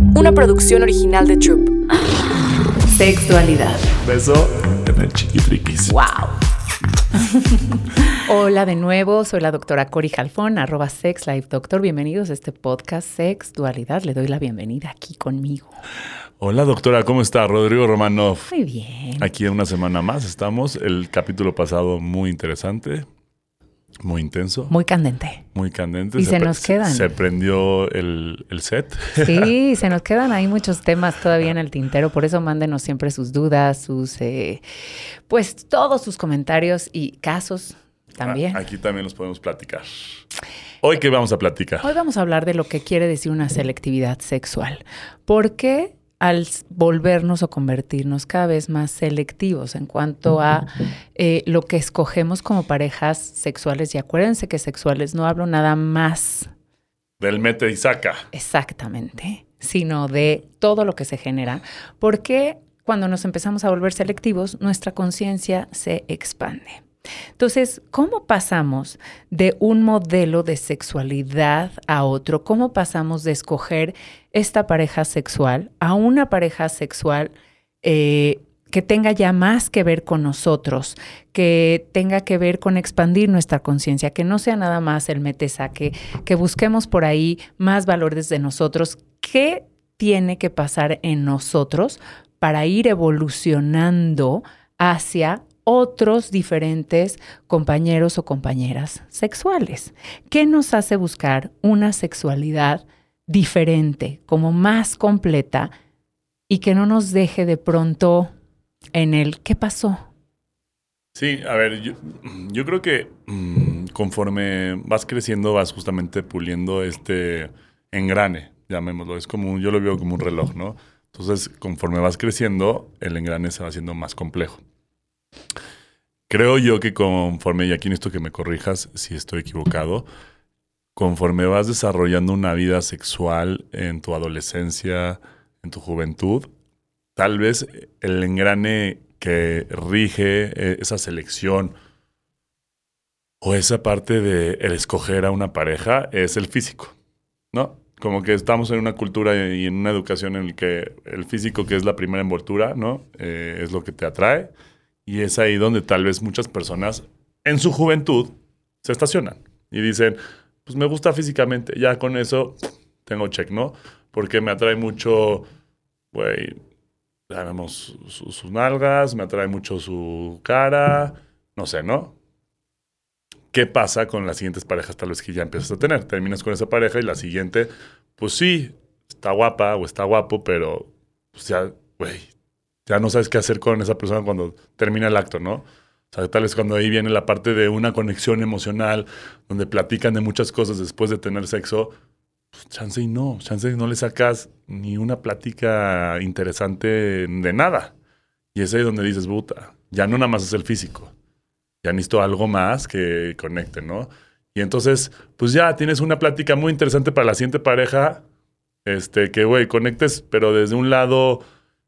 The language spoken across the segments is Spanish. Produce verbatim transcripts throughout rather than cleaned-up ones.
una producción original de Troop. Sexualidad. Beso en el chiquitriquis. ¡Wow! Hola de nuevo, soy la doctora Cori Jalfón, arroba SexLifeDoctor. Bienvenidos a este podcast Sexualidad. Le doy la bienvenida aquí conmigo. Hola doctora, ¿cómo está? Rodrigo Romanov. Muy bien. Aquí una semana más estamos. El capítulo pasado muy interesante, muy intenso. Muy candente. Muy candente. Y se, se nos se, quedan. Se prendió el, el set. Sí, se nos quedan ahí muchos temas todavía en el tintero. Por eso mándenos siempre sus dudas, sus, eh, pues todos sus comentarios y casos también. Aquí también los podemos platicar. Hoy, ¿qué vamos a platicar? Hoy vamos a hablar de lo que quiere decir una selectividad sexual. ¿Por qué al volvernos o convertirnos cada vez más selectivos en cuanto a eh, lo que escogemos como parejas sexuales? Y acuérdense que sexuales no hablo nada más del mete y saca. Exactamente, sino de todo lo que se genera. Porque cuando nos empezamos a volver selectivos, nuestra conciencia se expande. Entonces, ¿cómo pasamos de un modelo de sexualidad a otro? ¿Cómo pasamos de escoger esta pareja sexual a una pareja sexual eh, que tenga ya más que ver con nosotros, que tenga que ver con expandir nuestra conciencia, que no sea nada más el mete-saque, que busquemos por ahí más valores de nosotros? ¿Qué tiene que pasar en nosotros para ir evolucionando hacia otros diferentes compañeros o compañeras sexuales? ¿Qué nos hace buscar una sexualidad diferente, como más completa, y que no nos deje de pronto en el ¿qué pasó? Sí, a ver, yo, yo creo que mmm, conforme vas creciendo vas justamente puliendo este engrane, llamémoslo. Es como, yo lo veo como un reloj, ¿no? Entonces, conforme vas creciendo, el engrane se va haciendo más complejo. Creo yo que conforme, y aquí necesito que me corrijas si estoy equivocado, conforme vas desarrollando una vida sexual en tu adolescencia, en tu juventud, tal vez el engrane que rige esa selección o esa parte de el escoger a una pareja es el físico, ¿no? Como que estamos en una cultura y en una educación en la que el físico, que es la primera envoltura, ¿no? Eh, es lo que te atrae. Y es ahí donde tal vez muchas personas en su juventud se estacionan y dicen, pues me gusta físicamente, ya con eso tengo check, ¿no? Porque me atrae mucho, güey, sabemos sus su nalgas, me atrae mucho su cara, no sé, ¿no? ¿Qué pasa con las siguientes parejas tal vez que ya empiezas a tener? Terminas con esa pareja y la siguiente, pues sí, está guapa o está guapo, pero pues ya, güey, ya no sabes qué hacer con esa persona cuando termina el acto, ¿no? O sea, tal vez cuando ahí viene la parte de una conexión emocional, donde platican de muchas cosas después de tener sexo, pues chance y no, chance y no le sacas ni una plática interesante de nada. Y es ahí donde dices, puta, ya no nada más es el físico, ya necesito algo más que conecte, ¿no? Y entonces, pues ya tienes una plática muy interesante para la siguiente pareja, este, que, güey, conectes, pero desde un lado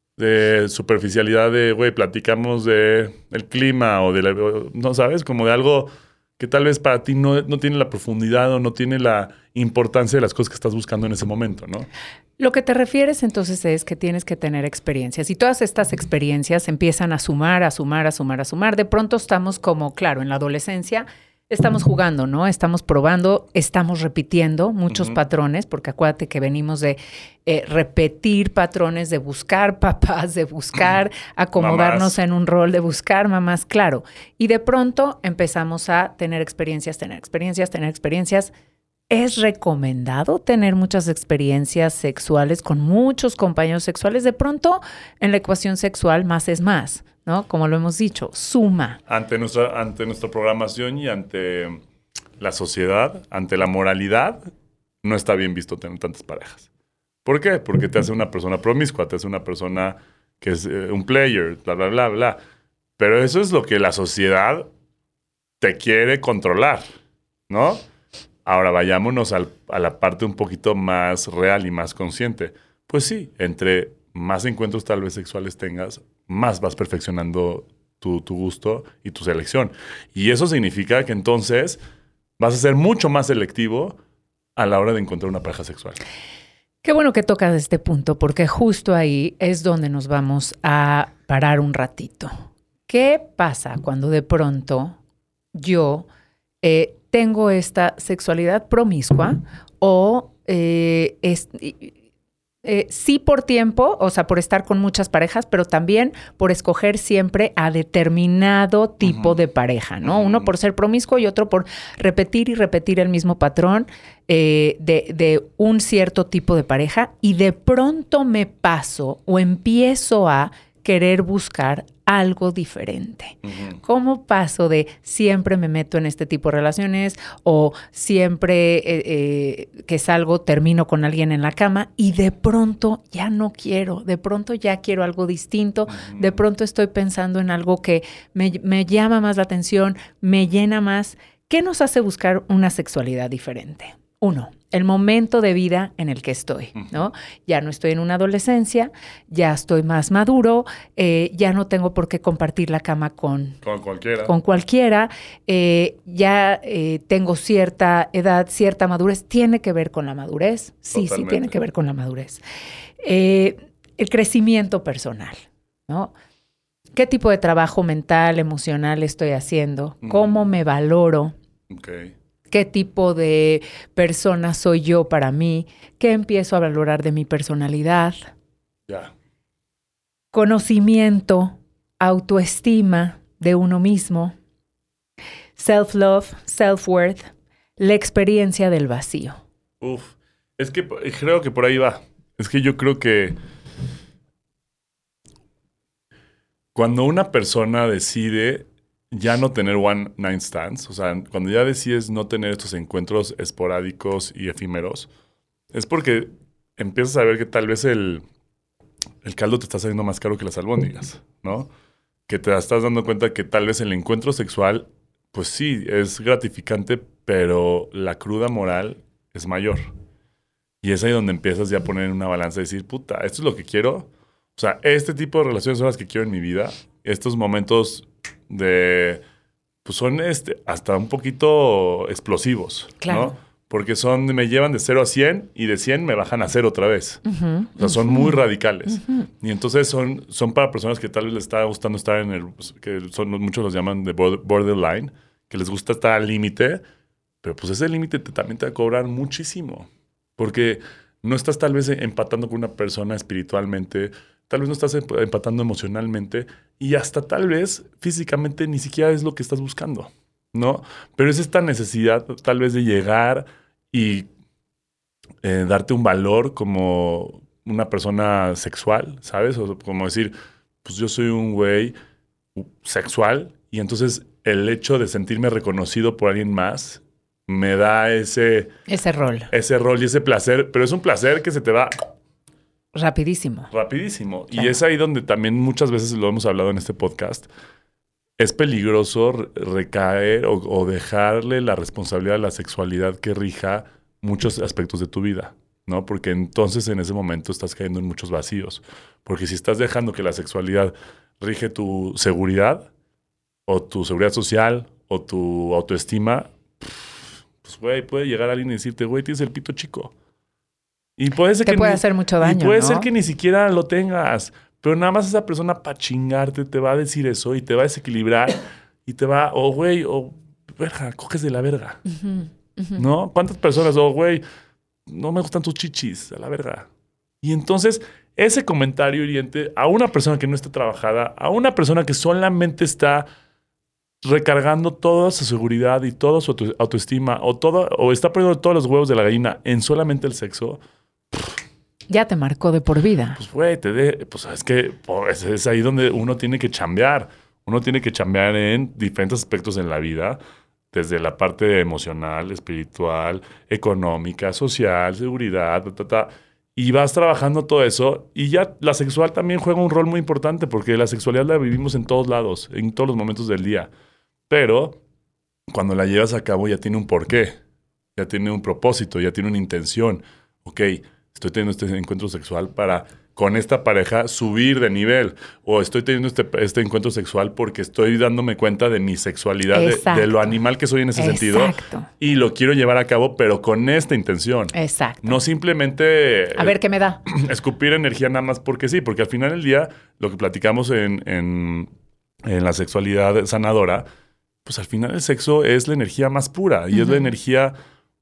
de superficialidad de, güey, platicamos de el clima o de, la, no sabes, como de algo que tal vez para ti no, no tiene la profundidad o no tiene la importancia de las cosas que estás buscando en ese momento, ¿no? Lo que te refieres entonces es que tienes que tener experiencias y todas estas experiencias empiezan a sumar, a sumar, a sumar, a sumar. De pronto estamos como, claro, en la adolescencia estamos jugando, ¿no? Estamos probando, estamos repitiendo muchos uh-huh. patrones, porque acuérdate que venimos de eh, repetir patrones, de buscar papás, de buscar acomodarnos mamás. En un rol, de buscar mamás, claro. Y de pronto empezamos a tener experiencias, tener experiencias, tener experiencias. ¿Es recomendado tener muchas experiencias sexuales con muchos compañeros sexuales? De pronto, en la ecuación sexual, más es más, ¿no? Como lo hemos dicho, suma. Ante nuestra, ante nuestra programación y ante la sociedad, ante la moralidad, no está bien visto tener tantas parejas. ¿Por qué? Porque te hace una persona promiscua, te hace una persona que es eh, un player, bla, bla, bla, bla. Pero eso es lo que la sociedad te quiere controlar, ¿no? Ahora vayámonos al, a la parte un poquito más real y más consciente. Pues sí, entre más encuentros tal vez sexuales tengas, más vas perfeccionando tu, tu gusto y tu selección. Y eso significa que entonces vas a ser mucho más selectivo a la hora de encontrar una pareja sexual. Qué bueno que tocas este punto, porque justo ahí es donde nos vamos a parar un ratito. ¿Qué pasa cuando de pronto yo eh, tengo esta sexualidad promiscua o eh, es, eh, sí por tiempo, o sea, por estar con muchas parejas, pero también por escoger siempre a determinado tipo uh-huh. de pareja, ¿no? Uh-huh. Uno por ser promiscuo y otro por repetir y repetir el mismo patrón eh, de, de un cierto tipo de pareja, y de pronto me paso o empiezo a querer buscar algo diferente. Uh-huh. ¿Cómo paso de siempre me meto en este tipo de relaciones o siempre eh, eh, que salgo termino con alguien en la cama y de pronto ya no quiero, de pronto ya quiero algo distinto, uh-huh. de pronto estoy pensando en algo que me, me llama más la atención, me llena más? ¿Qué nos hace buscar una sexualidad diferente? Uno, el momento de vida en el que estoy, ¿no? Ya no estoy en una adolescencia, ya estoy más maduro, eh, ya no tengo por qué compartir la cama con, con cualquiera, con cualquiera eh, ya eh, tengo cierta edad, cierta madurez. ¿Tiene que ver con la madurez? Sí, Totalmente. sí, tiene que ver con la madurez. Eh, el crecimiento personal, ¿no? ¿Qué tipo de trabajo mental, emocional estoy haciendo? ¿Cómo me valoro? Okay. ¿Qué tipo de persona soy yo para mí? ¿Qué empiezo a valorar de mi personalidad? Yeah. Conocimiento, autoestima de uno mismo, self-love, self-worth, la experiencia del vacío. Uf, es que creo que por ahí va. Es que yo creo que cuando una persona decide ya no tener one night stands, o sea, cuando ya decides no tener estos encuentros esporádicos y efímeros, es porque empiezas a ver que tal vez el, el caldo te está saliendo más caro que las albóndigas, ¿no? Que te estás dando cuenta que tal vez el encuentro sexual, pues sí, es gratificante, pero la cruda moral es mayor. Y es ahí donde empiezas ya a poner en una balanza y decir, puta, esto es lo que quiero. O sea, este tipo de relaciones son las que quiero en mi vida. Estos momentos de, pues son este, hasta un poquito explosivos, claro. ¿no? Porque son, me llevan de cero a cien y de cien me bajan a cero otra vez. Uh-huh, o sea, son uh-huh. muy radicales. Uh-huh. Y entonces son, son para personas que tal vez les está gustando estar en el, que son, muchos los llaman de borderline, que les gusta estar al límite, pero pues ese límite te, también te va a cobrar muchísimo. Porque no estás tal vez empatando con una persona espiritualmente, tal vez no estás empatando emocionalmente y hasta tal vez físicamente ni siquiera es lo que estás buscando, ¿no? Pero es esta necesidad tal vez de llegar y eh, darte un valor como una persona sexual, ¿sabes? O como decir, pues yo soy un güey sexual y entonces el hecho de sentirme reconocido por alguien más me da ese... Ese rol. Ese rol y ese placer, pero es un placer que se te va... Rapidísimo. Rapidísimo. Claro. Y es ahí donde también muchas veces lo hemos hablado en este podcast. Es peligroso recaer o, o dejarle la responsabilidad a la sexualidad que rija muchos aspectos de tu vida, ¿no? Porque entonces en ese momento estás cayendo en muchos vacíos. Porque si estás dejando que la sexualidad rige tu seguridad o tu seguridad social o tu autoestima, pues güey, puede llegar alguien y decirte, güey, tienes el pito chico. Y puede ser Te que puede ni, hacer mucho daño, y puede ¿no? ser que ni siquiera lo tengas, pero nada más esa persona para chingarte te va a decir eso y te va a desequilibrar y te va, o oh, güey, o oh, verga, coges de la verga. Uh-huh, uh-huh. ¿No? ¿Cuántas personas, o oh, güey, no me gustan tus chichis, a la verga? Y entonces, ese comentario hiriente a una persona que no está trabajada, a una persona que solamente está recargando toda su seguridad y toda su auto- autoestima o, todo, o está poniendo todos los huevos de la gallina en solamente el sexo, ya te marcó de por vida. Pues, güey, te de, pues es que pues, es ahí donde uno tiene que chambear. Uno tiene que chambear en diferentes aspectos en la vida, desde la parte emocional, espiritual, económica, social, seguridad, ta, ta, ta. Y vas trabajando todo eso. Y ya la sexual también juega un rol muy importante, porque la sexualidad la vivimos en todos lados, en todos los momentos del día. Pero cuando la llevas a cabo ya tiene un porqué, ya tiene un propósito, ya tiene una intención. Ok, estoy teniendo este encuentro sexual para con esta pareja subir de nivel o estoy teniendo este, este encuentro sexual porque estoy dándome cuenta de mi sexualidad, de, de lo animal que soy en ese Exacto. sentido y lo quiero llevar a cabo, pero con esta intención. Exacto. No simplemente... A ver qué me da. Escupir energía nada más porque sí, porque al final del día, lo que platicamos en, en, en la sexualidad sanadora, pues al final el sexo es la energía más pura y uh-huh. es la energía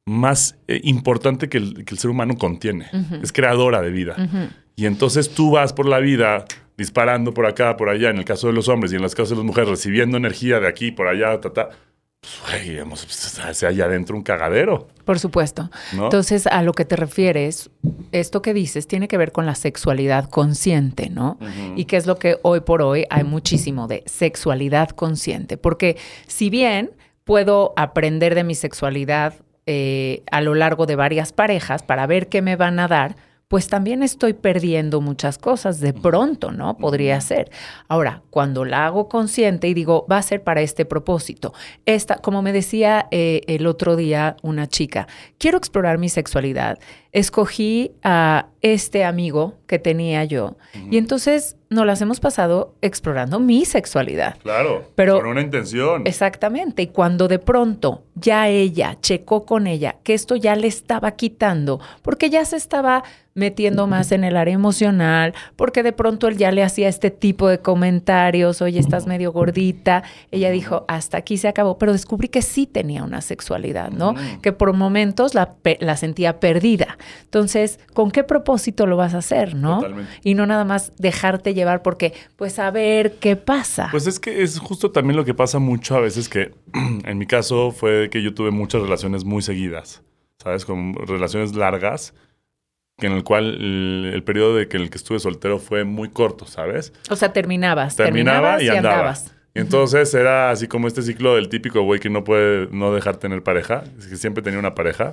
más eh, importante que el, que el ser humano contiene. Uh-huh. Es creadora de vida. Uh-huh. Y entonces tú vas por la vida disparando por acá, por allá, en el caso de los hombres y en el caso de las mujeres, recibiendo energía de aquí, por allá, ta, ta. Pues, güey, digamos, pues, hacia allá adentro un cagadero. Por supuesto. ¿No? Entonces, a lo que te refieres, esto que dices tiene que ver con la sexualidad consciente, ¿no? Uh-huh. Y que es lo que hoy por hoy hay muchísimo de sexualidad consciente. Porque si bien puedo aprender de mi sexualidad eh, a lo largo de varias parejas para ver qué me van a dar, pues también estoy perdiendo muchas cosas de pronto, ¿no? Podría ser. Ahora, cuando la hago consciente y digo, va a ser para este propósito. Esta, como me decía eh, el otro día una chica, quiero explorar mi sexualidad. Escogí a este amigo que tenía yo uh-huh. y entonces nos las hemos pasado explorando mi sexualidad. Claro, pero con una intención. Exactamente. Y cuando de pronto ya ella checó con ella que esto ya le estaba quitando, porque ya se estaba metiendo más en el área emocional, porque de pronto él ya le hacía este tipo de comentarios, oye, estás medio gordita. Ella dijo, hasta aquí se acabó, pero descubrí que sí tenía una sexualidad, ¿no? Uh-huh. Que por momentos la, la sentía perdida. Entonces, ¿con qué propósito lo vas a hacer, no? Totalmente. Y no nada más dejarte llevar porque, pues, a ver qué pasa. Pues es que es justo también lo que pasa mucho a veces que, en mi caso, fue que yo tuve muchas relaciones muy seguidas, ¿sabes? Con relaciones largas, que en el cual el, el periodo de que en el que estuve soltero fue muy corto, ¿sabes? O sea, terminabas. Terminaba terminabas y, y andaba. andabas. Y entonces uh-huh. era así como este ciclo del típico güey que no puede no dejar tener pareja, es que siempre tenía una pareja.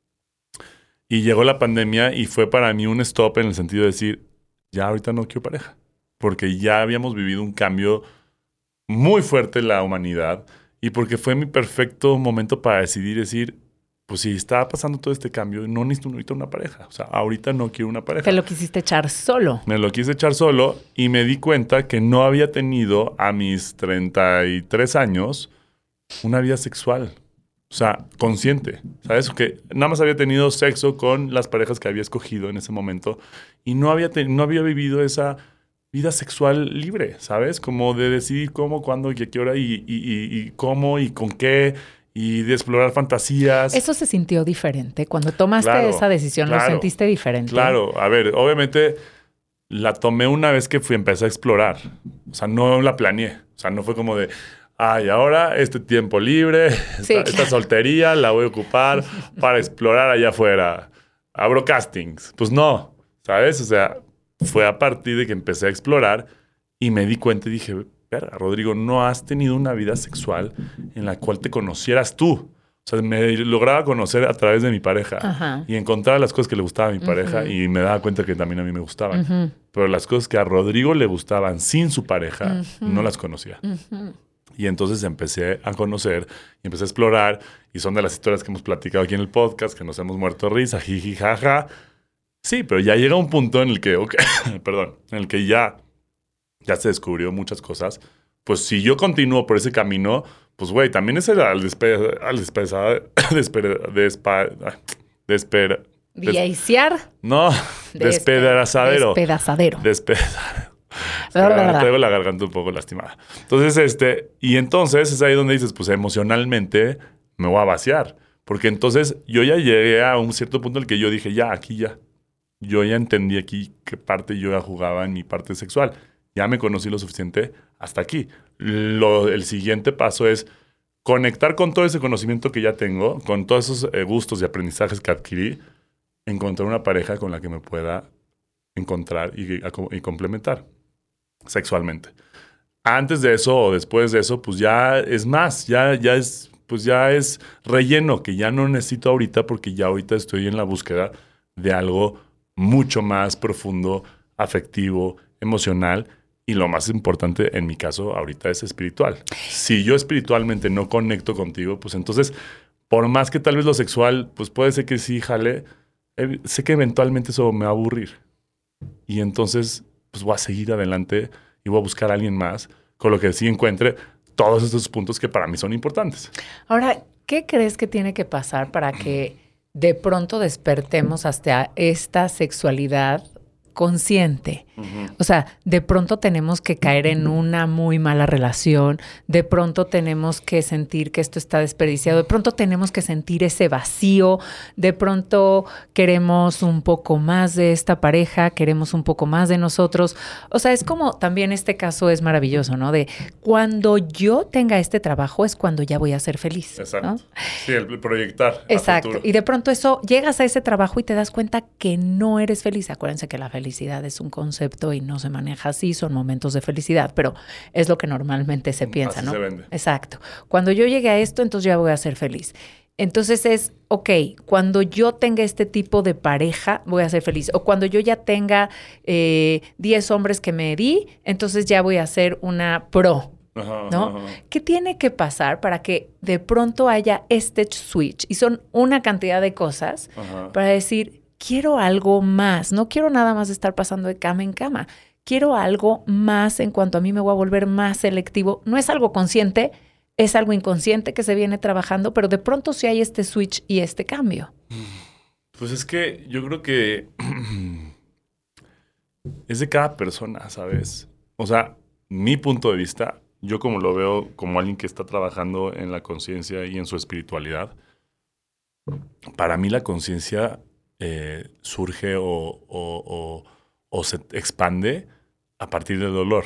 Y llegó la pandemia y fue para mí un stop en el sentido de decir, ya ahorita no quiero pareja. Porque ya habíamos vivido un cambio muy fuerte en la humanidad y porque fue mi perfecto momento para decidir decir, pues si estaba pasando todo este cambio, no necesito ahorita una pareja. O sea, ahorita no quiero una pareja. Te lo quisiste echar solo. Me lo quise echar solo y me di cuenta que no había tenido a mis treinta y tres años una vida sexual. O sea, consciente, ¿sabes? Que nada más había tenido sexo con las parejas que había escogido en ese momento y no había, te- no había vivido esa vida sexual libre, ¿sabes? Como de decidir cómo, cuándo y a qué hora y, y, y, y cómo y con qué y de explorar fantasías. ¿Eso se sintió diferente? Cuando tomaste Claro, esa decisión, claro, ¿lo sentiste diferente? Claro, a ver, obviamente la tomé una vez que fui, empecé a explorar. O sea, no la planeé. O sea, no fue como de... Ay, ahora este tiempo libre, Sí, esta, claro. esta soltería la voy a ocupar para explorar allá afuera. Abro castings. Pues no, ¿sabes? O sea, fue a partir de que empecé a explorar y me di cuenta y dije, verga, Rodrigo, no has tenido una vida sexual en la cual te conocieras tú. O sea, me lograba conocer a través de mi pareja Ajá. y encontrar las cosas que le gustaban a mi pareja Uh-huh. y me daba cuenta que también a mí me gustaban. Uh-huh. Pero las cosas que a Rodrigo le gustaban sin su pareja, Uh-huh. no las conocía. Uh-huh. Y entonces empecé a conocer y empecé a explorar. Y son de las historias que hemos platicado aquí en el podcast, que nos hemos muerto de risa, jiji, jaja. Sí, pero ya llega un punto en el que, okay, perdón, en el que ya, ya se descubrió muchas cosas. Pues si yo continúo por ese camino, pues güey, también es el al despe... al despedazar... despe... despa... desper... des... ¿Viaiciar? No, Despe- despedazadero. Despedazadero. Despedazadero. La, la, la, la. Tengo la garganta un poco lastimada. Entonces, este, y entonces es ahí donde dices, pues emocionalmente me voy a vaciar. Porque entonces yo ya llegué a un cierto punto en el que yo dije, ya, aquí ya. Yo ya entendí aquí qué parte yo ya jugaba en mi parte sexual. Ya me conocí lo suficiente hasta aquí. Lo, el siguiente paso es conectar con todo ese conocimiento que ya tengo, con todos esos eh, gustos y aprendizajes que adquirí, encontrar una pareja con la que me pueda encontrar y, y complementar sexualmente. Antes de eso o después de eso, pues ya es más, ya, ya es, pues ya es relleno que ya no necesito ahorita porque ya ahorita estoy en la búsqueda de algo mucho más profundo, afectivo, emocional y lo más importante en mi caso ahorita es espiritual. Si yo espiritualmente no conecto contigo, pues entonces, por más que tal vez lo sexual, pues puede ser que sí jale, eh, sé que eventualmente eso me va a aburrir. y entonces pues voy a seguir adelante y voy a buscar a alguien más con lo que sí encuentre todos estos puntos que para mí son importantes. Ahora, ¿qué crees que tiene que pasar para que de pronto despertemos hasta esta sexualidad consciente? Uh-huh. O sea, de pronto tenemos que caer en una muy mala relación, de pronto tenemos que sentir que esto está desperdiciado, de pronto tenemos que sentir ese vacío, de pronto queremos un poco más de esta pareja, queremos un poco más de nosotros. O sea, es como también este caso es maravilloso, ¿no? De cuando yo tenga este trabajo es cuando ya voy a ser feliz. Exacto. ¿No? Sí, el proyectar. Exacto. Y de pronto eso, llegas a ese trabajo y te das cuenta que no eres feliz. Acuérdense que la felicidad es un concepto y no se maneja así, son momentos de felicidad, pero es lo que normalmente se piensa, así ¿no? Se vende. Exacto. Cuando yo llegue a esto, entonces ya voy a ser feliz. Entonces es, ok, cuando yo tenga este tipo de pareja, voy a ser feliz. O cuando yo ya tenga eh, diez hombres que me di, entonces ya voy a ser una pro. Ajá, ¿No? ajá. ¿Qué tiene que pasar para que de pronto haya este switch? Y son una cantidad de cosas ajá. para decir, quiero algo más. No quiero nada más estar pasando de cama en cama. Quiero algo más en cuanto a mí me voy a volver más selectivo. No es algo consciente, es algo inconsciente que se viene trabajando, pero de pronto sí hay este switch y este cambio. Pues es que yo creo que es de cada persona, ¿sabes? O sea, mi punto de vista, yo como lo veo como alguien que está trabajando en la conciencia y en su espiritualidad, para mí la conciencia eh, surge o, o, o, o se expande a partir del dolor.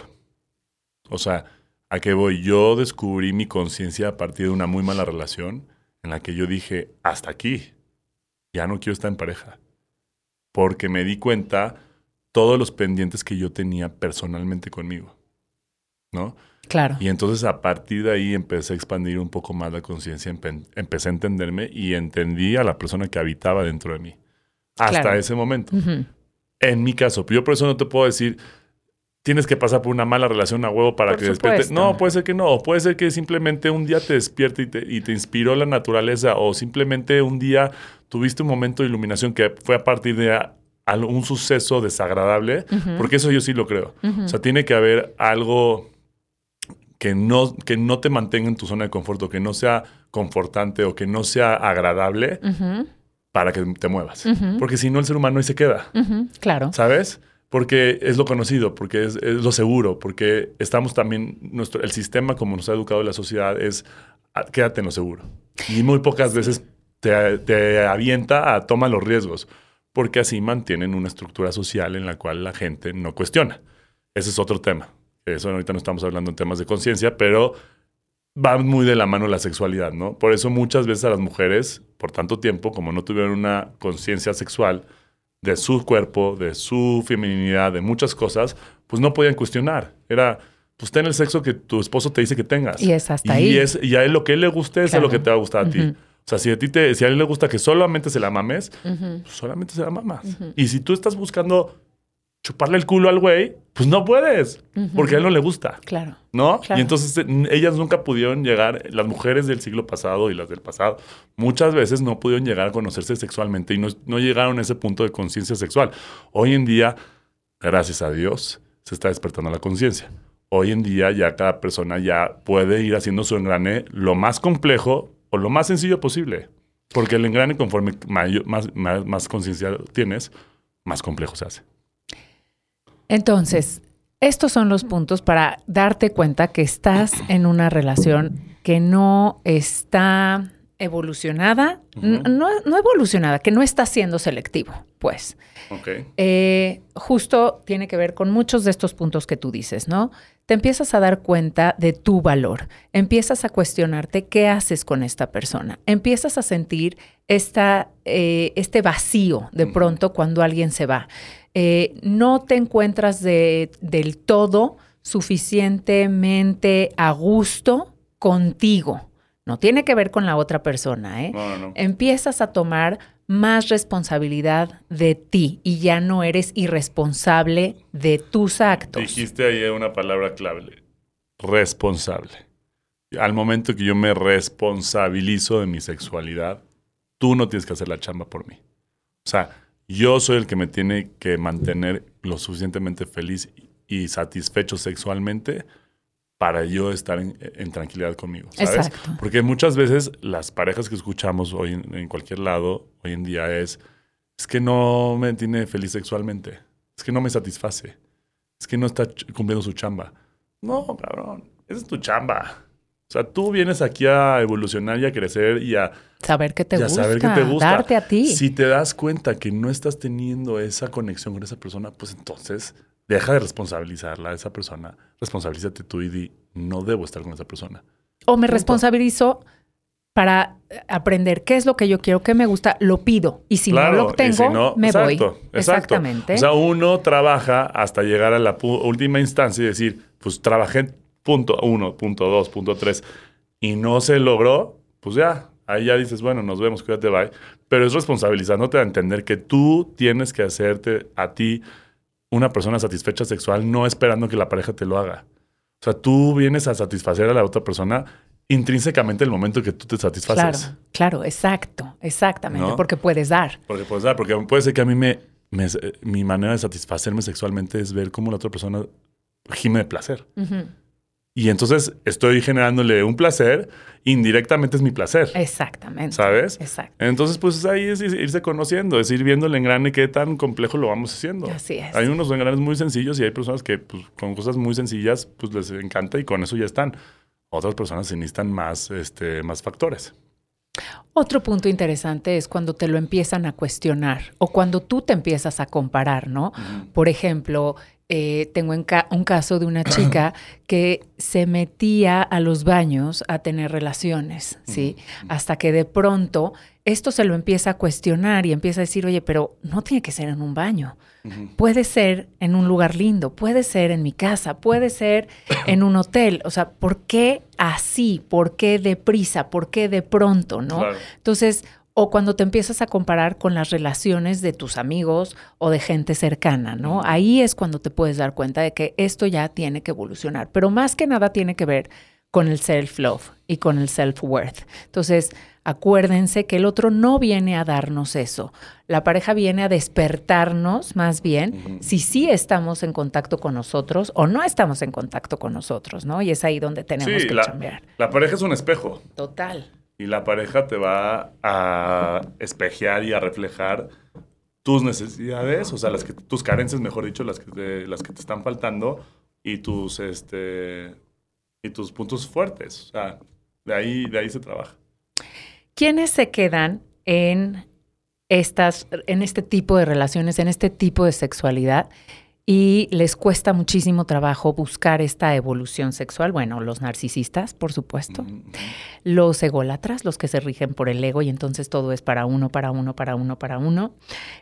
O sea, ¿a qué voy? Yo descubrí mi conciencia a partir de una muy mala relación en la que yo dije, hasta aquí, ya no quiero estar en pareja. Porque me di cuenta todos los pendientes que yo tenía personalmente conmigo, ¿no? Claro. Y entonces a partir de ahí empecé a expandir un poco más la conciencia, empe- empecé a entenderme y entendí a la persona que habitaba dentro de mí. Hasta claro. ese momento. Uh-huh. En mi caso, yo por eso no te puedo decir, tienes que pasar por una mala relación a huevo para por que supuesto. despierte. No, puede ser que no. Puede ser que simplemente un día te despierte y te, y te inspiró la naturaleza, o simplemente un día tuviste un momento de iluminación que fue a partir de a, a un suceso desagradable, uh-huh. porque eso yo sí lo creo. Uh-huh. O sea, tiene que haber algo que no, que no te mantenga en tu zona de confort, o que no sea confortante o que no sea agradable, uh-huh. para que te muevas. Uh-huh. Porque si no, el ser humano ahí se queda. Uh-huh. Claro. ¿Sabes? Porque es lo conocido, porque es, es lo seguro, porque estamos también, nuestro, el sistema como nos ha educado la sociedad es quédate en lo seguro. Y muy pocas veces te, te avienta a toma los riesgos, porque así mantienen una estructura social en la cual la gente no cuestiona. Ese es otro tema. Eso ahorita no estamos hablando en temas de conciencia, pero va muy de la mano la sexualidad, ¿no? Por eso muchas veces a las mujeres, por tanto tiempo, como no tuvieron una conciencia sexual de su cuerpo, de su feminidad, de muchas cosas, pues no podían cuestionar. Era, pues ten el sexo que tu esposo te dice que tengas. Y es hasta y ahí. Es, y a él lo que a él le guste, claro. es lo que te va a gustar a ti. Uh-huh. O sea, si a ti te, si a él le gusta que solamente se la mames, uh-huh. pues solamente se la mamas. Uh-huh. Y si tú estás buscando chuparle el culo al güey, pues no puedes, uh-huh. porque a él no le gusta. Claro. ¿No? Claro. Y entonces ellas nunca pudieron llegar, las mujeres del siglo pasado y las del pasado, muchas veces no pudieron llegar a conocerse sexualmente y no, no llegaron a ese punto de conciencia sexual. Hoy en día, gracias a Dios, se está despertando la conciencia. Hoy en día ya cada persona ya puede ir haciendo su engrane lo más complejo o lo más sencillo posible. Porque el engrane, conforme mayor, más, más, más conciencia tienes, más complejo se hace. Entonces, estos son los puntos para darte cuenta que estás en una relación que no está evolucionada, uh-huh. no, no evolucionada, que no está siendo selectivo, pues. Okay. Eh, justo tiene que ver con muchos de estos puntos que tú dices, ¿no? Te empiezas a dar cuenta de tu valor, empiezas a cuestionarte qué haces con esta persona, empiezas a sentir esta, eh, este vacío de pronto uh-huh. cuando alguien se va. Eh, no te encuentras de, del todo suficientemente a gusto contigo. No tiene que ver con la otra persona, ¿eh? No, no. Empiezas a tomar más responsabilidad de ti y ya no eres irresponsable de tus actos. Dijiste ahí una palabra clave, responsable. Al momento que yo me responsabilizo de mi sexualidad, tú no tienes que hacer la chamba por mí. O sea, yo soy el que me tiene que mantener lo suficientemente feliz y satisfecho sexualmente para yo estar en, en tranquilidad conmigo, ¿sabes? Exacto. Porque muchas veces las parejas que escuchamos hoy en, en cualquier lado, hoy en día es, es que no me tiene feliz sexualmente, es que no me satisface, es que no está ch- cumpliendo su chamba. No, cabrón, esa es tu chamba. O sea, tú vienes aquí a evolucionar y a crecer y a Saber qué te y a gusta, saber qué te gusta. darte a ti. Si te das cuenta que no estás teniendo esa conexión con esa persona, pues entonces deja de responsabilizarla a esa persona. Responsabilízate tú y di, no debo estar con esa persona. O me Punto. responsabilizo para aprender qué es lo que yo quiero, qué me gusta, lo pido. Y si Claro, no lo y obtengo, si no, me voy. exacto, exacto. Exactamente. O sea, uno trabaja hasta llegar a la pu- última instancia y decir, pues trabajé punto uno, punto dos, punto tres y no se logró, pues ya, ahí ya dices, bueno, nos vemos, cuídate, bye. Pero es responsabilizándote a entender que tú tienes que hacerte a ti una persona satisfecha sexual, no esperando que la pareja te lo haga. O sea, tú vienes a satisfacer a la otra persona intrínsecamente el momento que tú te satisfaces. Claro, claro, exacto, exactamente, ¿No? porque puedes dar. Porque puedes dar, porque puede ser que a mí me, me- mi manera de satisfacerme sexualmente es ver cómo la otra persona gime de placer. Ujú. Y entonces estoy generándole un placer, indirectamente es mi placer. Exactamente. ¿Sabes? Exacto. Entonces, pues ahí es irse conociendo, es ir viendo el engrane qué tan complejo lo vamos haciendo. Así es. Hay unos engranes muy sencillos y hay personas que pues, con cosas muy sencillas pues les encanta y con eso ya están. Otras personas se necesitan más, este, más factores. Otro punto interesante es cuando te lo empiezan a cuestionar o cuando tú te empiezas a comparar, ¿no? Ujú. Por ejemplo, eh, tengo en ca- un caso de una chica que se metía a los baños a tener relaciones, ¿sí? Hasta que de pronto esto se lo empieza a cuestionar y empieza a decir, oye, pero no tiene que ser en un baño. Ujú. Puede ser en un lugar lindo, puede ser en mi casa, puede ser en un hotel. O sea, ¿por qué así? ¿Por qué deprisa? ¿Por qué de pronto? ¿No? Claro. Entonces, o cuando te empiezas a comparar con las relaciones de tus amigos o de gente cercana, ¿no? Ahí es cuando te puedes dar cuenta de que esto ya tiene que evolucionar. Pero más que nada tiene que ver con el self-love y con el self-worth. Entonces, acuérdense que el otro no viene a darnos eso. La pareja viene a despertarnos, más bien, Ujú. si sí estamos en contacto con nosotros o no estamos en contacto con nosotros, ¿no? Y es ahí donde tenemos Sí, que la, cambiar. la pareja es un espejo. Total. Y la pareja te va a espejear y a reflejar tus necesidades, o sea, las que, tus carencias, mejor dicho, las que te, las que te están faltando y tus, este, y tus puntos fuertes. O sea, de ahí, de ahí se trabaja. ¿Quiénes se quedan en estas, en este tipo de relaciones, en este tipo de sexualidad y les cuesta muchísimo trabajo buscar esta evolución sexual? Bueno, los narcisistas, por supuesto. Ujú, ujú. Los ególatras, los que se rigen por el ego y entonces todo es para uno, para uno, para uno, para uno.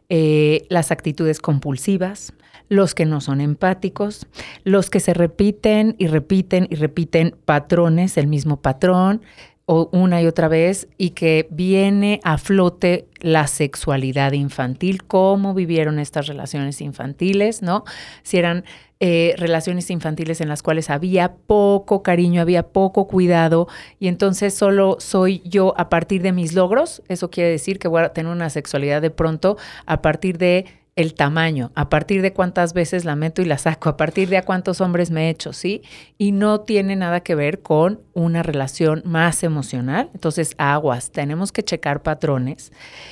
Eh, las actitudes compulsivas, los que no son empáticos, los que se repiten y repiten y repiten patrones, el mismo patrón, o una y otra vez, y que viene a flote la sexualidad infantil, cómo vivieron estas relaciones infantiles, ¿no? Si eran eh, relaciones infantiles en las cuales había poco cariño, había poco cuidado, y entonces solo soy yo a partir de mis logros. Eso quiere decir que voy a tener una sexualidad de pronto a partir de el tamaño, a partir de cuántas veces la meto y la saco, a partir de a cuántos hombres me he hecho, ¿sí? Y no tiene nada que ver con una relación más emocional. Entonces, aguas, tenemos que checar patrones.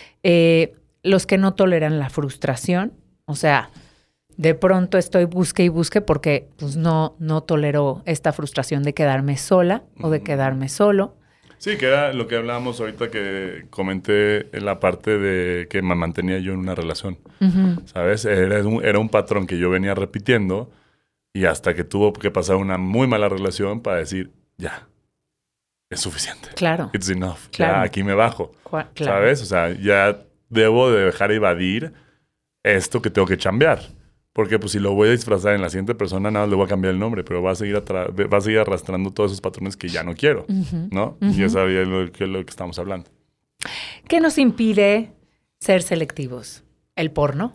Eh, los que no toleran la frustración, o sea, de pronto estoy busque y busque porque pues no, no tolero esta frustración de quedarme sola o de quedarme solo. Sí, que era lo que hablábamos ahorita que comenté en la parte de que me mantenía yo en una relación, Uh-huh. ¿sabes? Era un, era un patrón que yo venía repitiendo y hasta que tuvo que pasar una muy mala relación para decir, ya, es suficiente. Claro. It's enough. Claro. Ya, aquí me bajo. Cua- claro. ¿Sabes? O sea, ya debo de dejar evadir esto que tengo que chambear. Porque pues si lo voy a disfrazar en la siguiente persona, nada, le voy a cambiar el nombre, pero va a seguir, atra- va a seguir arrastrando todos esos patrones que ya no quiero, Ujú. ¿no? Ujú. Y eso es lo que, lo que estamos hablando. ¿Qué nos impide ser selectivos? ¿El porno?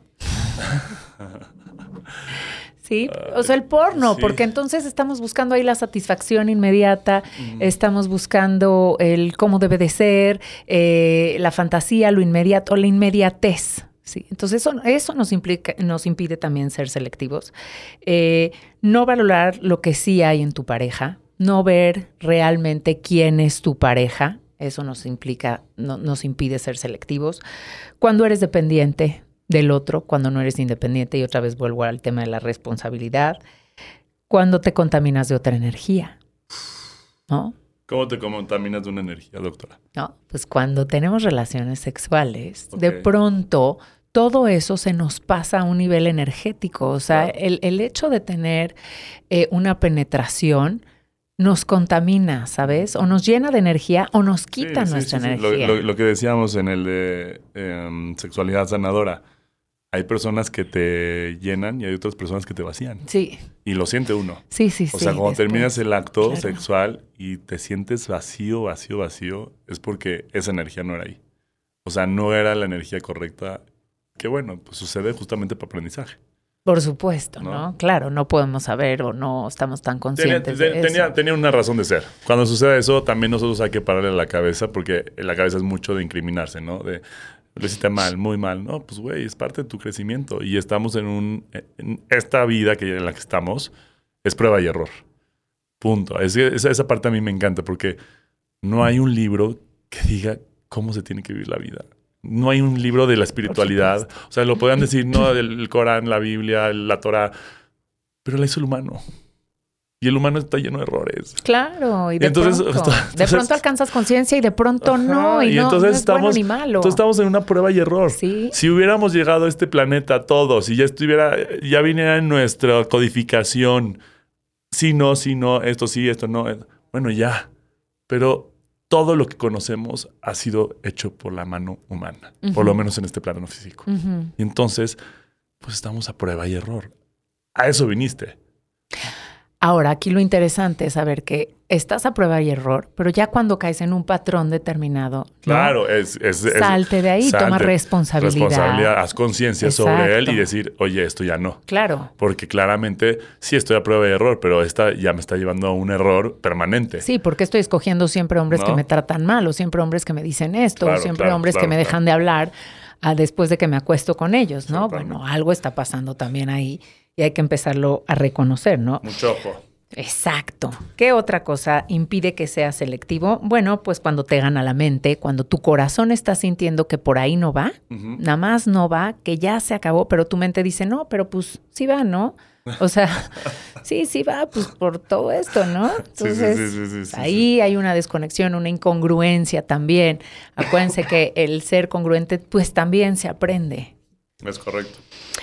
Sí, o sea, el porno, sí. porque entonces estamos buscando ahí la satisfacción inmediata, estamos buscando el cómo debe de ser, eh, la fantasía, lo inmediato, la inmediatez, Sí, entonces eso, eso nos, implica, nos impide también ser selectivos. Eh, no valorar lo que sí hay en tu pareja, no ver realmente quién es tu pareja, eso nos implica, no, nos impide ser selectivos. Cuando eres dependiente del otro, cuando no eres independiente, y otra vez vuelvo al tema de la responsabilidad, cuando te contaminas de otra energía, ¿no? ¿Cómo te contaminas de una energía, doctora? No, pues cuando tenemos relaciones sexuales, Ok. de pronto todo eso se nos pasa a un nivel energético. O sea, Claro. el, el hecho de tener eh, una penetración nos contamina, ¿sabes? O nos llena de energía o nos quita Sí, sí, nuestra sí, sí. Lo, energía. lo- lo que decíamos en el de em, sexualidad sanadora. Hay personas que te llenan y hay otras personas que te vacían. Sí, Y lo siente uno. sí, sí, O sí. sea, cuando después. terminas el acto claro. sexual y te sientes vacío, vacío, vacío, es porque esa energía no era ahí. O sea, no era la energía correcta. Que bueno, pues sucede justamente por aprendizaje. Por supuesto, ¿no? ¿No? Claro, no podemos saber o no estamos tan Tenía, conscientes te- de eso. tenía, tenía una razón de ser. Cuando sucede eso, también nosotros hay que pararle la cabeza porque la cabeza es mucho de incriminarse, ¿no? De, lo hiciste mal, muy mal. No, pues güey, es parte de tu crecimiento. Y estamos en un... En esta vida que, en la que estamos es prueba y error. Punto. Es, esa, esa parte a mí me encanta porque no hay un libro que diga cómo se tiene que vivir la vida. No hay un libro de la espiritualidad. O sea, lo podrían decir, no, el, el Corán, la Biblia, la Torah, pero la hizo el humano. Y el humano está lleno de errores. Claro, y de Entonces, pronto, entonces- de pronto alcanzas conciencia y de pronto no, Ajá, y, no, entonces no es estamos, bueno ni malo. Entonces estamos en una prueba y error. Sí. Si hubiéramos llegado a este planeta todos y ya estuviera, ya viniera en nuestra codificación, sí, no, sí, no, esto sí, esto no, eh, bueno, ya. Pero todo lo que conocemos ha sido hecho por la mano humana, Ujú. por lo menos en este plano físico. Ujú. Y entonces, pues estamos a prueba y error. A eso viniste. Ahora, aquí lo interesante es saber que estás a prueba y error, pero ya cuando caes en un patrón determinado, ¿no? Claro, es, es, es- Salte de ahí, toma responsabilidad. Responsabilidad, haz conciencia sobre él y Exacto. decir, oye, esto ya no. Claro. Porque claramente sí estoy a prueba y error, pero esta ya me está llevando a un error permanente. Sí, porque estoy escogiendo siempre hombres ¿No? que me tratan mal, o siempre hombres que me dicen esto, Claro, o siempre claro, hombres claro, que me claro. dejan de hablar ah, después de que me acuesto con ellos, ¿no? Exactamente. Bueno, algo está pasando también ahí y hay que empezarlo a reconocer, ¿no? Mucho ojo. Exacto. ¿Qué otra cosa impide que seas selectivo? Bueno, pues cuando te gana la mente, cuando tu corazón está sintiendo que por ahí no va, Ujú. nada más no va, que ya se acabó, pero tu mente dice, no, pero pues sí va, ¿no? O sea, sí, sí va, pues por todo esto, ¿no? Sí, sí, Entonces, sí, sí, sí, sí, ahí hay una desconexión, una incongruencia también. Acuérdense que el ser congruente, pues también se aprende. Es correcto.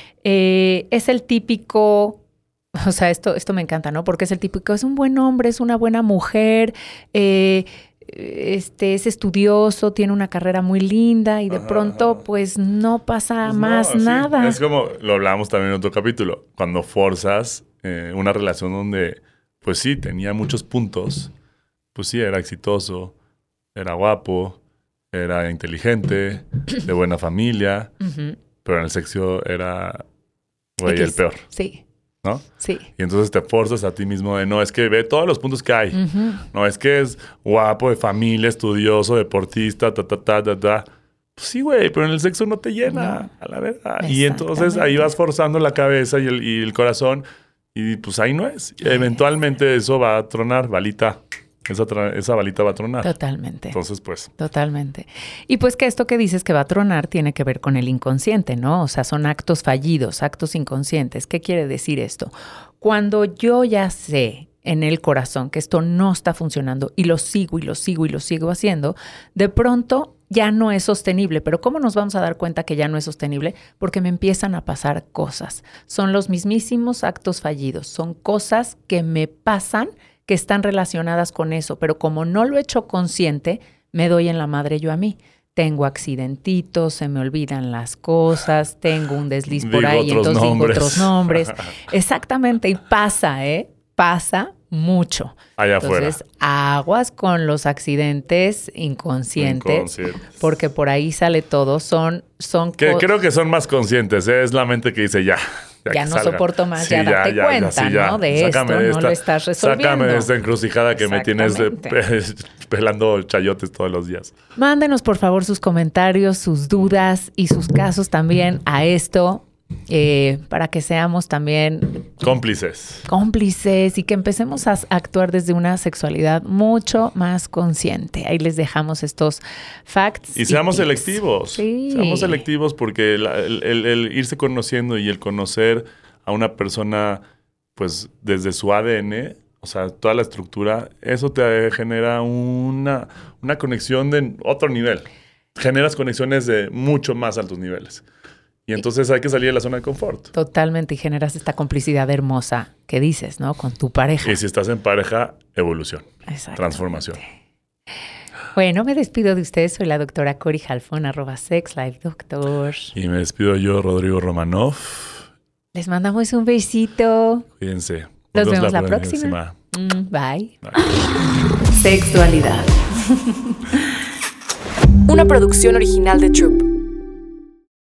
Eh, es el típico, o sea, esto, esto me encanta, ¿no? Porque es el típico, es un buen hombre, es una buena mujer, eh, este, es estudioso, tiene una carrera muy linda y de Ajá, pronto, ajá. pues no pasa Pues no, más sí. nada. Es como lo hablamos también en otro capítulo. Cuando forzas eh, una relación donde, pues sí, tenía muchos puntos. Pues sí, era exitoso, era guapo, era inteligente, de buena familia, Ujú. pero en el sexo era, güey, X. el peor, Sí, ¿no? sí. Y entonces te forzas a ti mismo de, no, es que ve todos los puntos que hay. Ujú. No, es que es guapo, de familia, estudioso, deportista, ta, ta, ta, ta, ta. Pues sí, güey, pero en el sexo no te llena, a la verdad. Y entonces ahí vas forzando la cabeza y el, y el corazón y pues ahí no es. Y eventualmente eso va a tronar, balita. Esa, tra- esa balita va a tronar. Totalmente. Entonces, pues, Totalmente. Y pues que esto que dices que va a tronar tiene que ver con el inconsciente, ¿no? O sea, son actos fallidos, actos inconscientes. ¿Qué quiere decir esto? Cuando yo ya sé en el corazón que esto no está funcionando y lo sigo y lo sigo y lo sigo haciendo, de pronto ya no es sostenible. Pero ¿cómo nos vamos a dar cuenta que ya no es sostenible? Porque me empiezan a pasar cosas. Son los mismísimos actos fallidos. Son cosas que me pasan que están relacionadas con eso, pero como no lo he hecho consciente, me doy en la madre yo a mí. Tengo accidentitos, se me olvidan las cosas, tengo un desliz por Digo ahí, otros entonces nombres. digo otros nombres. Exactamente, y pasa, ¿eh? Pasa mucho. allá afuera. Entonces, aguas con los accidentes inconscientes, Inconscientes. porque por ahí sale todo. Son, son Que co- creo que son más conscientes, ¿eh? Es la mente que dice, ya, ya, ya no salga. Soporto más, sí, ya date ya, cuenta, ya, sí, ya. ¿no? De sácame esto, esta, no lo estás resolviendo. Sácame de esta encrucijada que me tienes de, pelando chayotes todos los días. Mándenos, por favor, sus comentarios, sus dudas y sus casos también a esto. Eh, para que seamos también cómplices. Cómplices y que empecemos a actuar desde una sexualidad mucho más consciente. Ahí les dejamos estos facts. Y, y seamos tips. selectivos. Sí. Seamos selectivos porque el, el, el, el irse conociendo y el conocer a una persona, pues desde su A D N, o sea, toda la estructura, eso te genera una, una conexión de otro nivel. Generas conexiones de mucho más altos niveles. Y entonces hay que salir de la zona de confort. Totalmente. Y generas esta complicidad hermosa que dices, ¿no? Con tu pareja. Y si estás en pareja, evolución. Transformación. Bueno, me despido de ustedes. Soy la doctora Cori Halfon, arroba sexlifedoctor. Y me despido yo, Rodrigo Romanov. Les mandamos un besito. Cuídense. Nos, Nos vemos la, la próxima. próxima. Mm, bye. bye. Sexualidad. Una producción original de Troop.